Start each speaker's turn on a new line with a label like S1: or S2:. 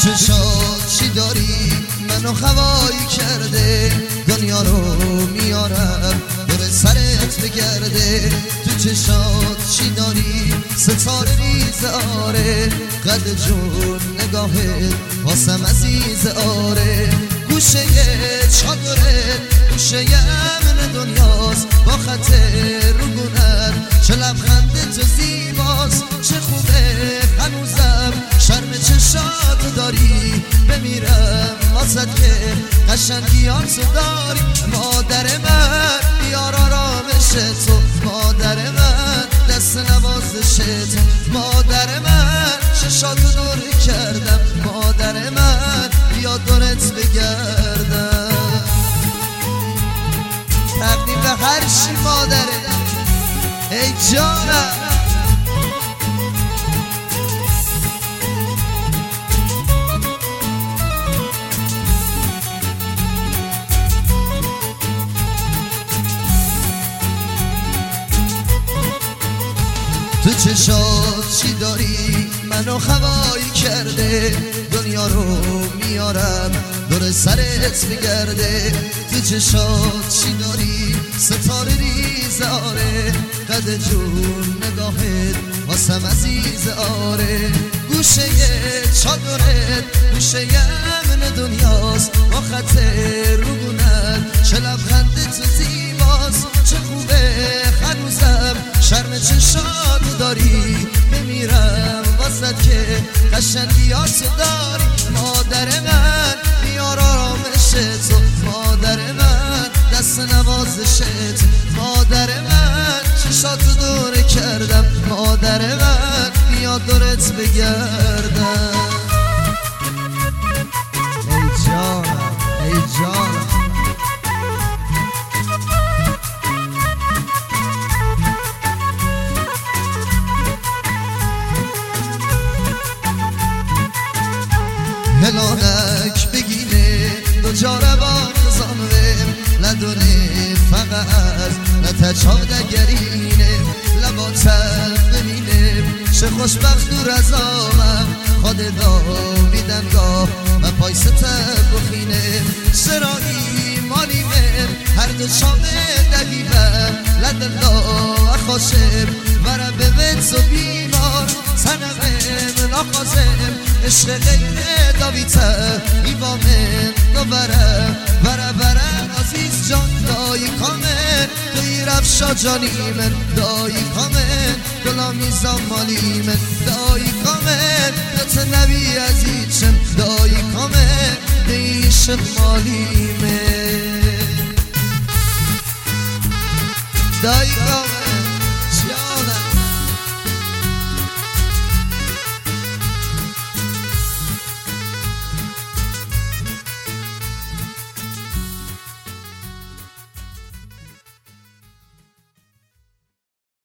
S1: چشات چی داری منو هوایی کرده، دنیا رو میارم دور سرت بگرده. تو چشات چی داری ستاره ریز آره، قد جون نگاهت واسم عزیز آره. گوشه چادرت گوشه امن دنیاست، با خط روگونت چه لبخند تو زیباست. چه خوبه هنوزم شرم چشات داری، بمیرم واسد که قشنگیاتو داری. مادر من بیار آرامش تو، مادر من دست نوازش تو، مادر من چشاتو دور کردم، مادر من بیا دورت بگردم. تقدیم به هر چی مادره ای جانم. تو چشات چی داری منو هوایی کرده، دنیا رو میارم دور سرت بگرده. تو چشات چی داری ستاره ریز آره، قد جون نگاهت واسم عزیز آره. گوشه چادرت گوشه امن دنیاست، با خط روگونت چه لبخند تو زیباست. چه خوبه هنوزم شرم چشات داری، بمیرم واسد که قشنگیاتو داری. مادر من بیار آرامش تو، مادر من دست نوازش تو، مادر من چشاتو دور کردم، مادر من بیا دورت بگردم. ای جانم ای جانم. هلانک بگینه دو جاره با خزانویم، لدونه فقط نتچاو دگرینه، لباتم ببینه چه خوشبخت دور از آمم. خود داویدنگاه و پای ستر بخینه، سرایی مالیمم هر دو شامه دقیبم. لدالله اخاشم ورم به بنز و بیمار، سنمم ناخازم عشق غیر داویتر ایوامن دوبرم برم عزیز جان. دایی کامن دوی رفشا جانی من، دایی کامن گلامی زمالی من، دایی کامن دوت نبی عزیزم، دایی کامن دیش مالی من، دایی کامن.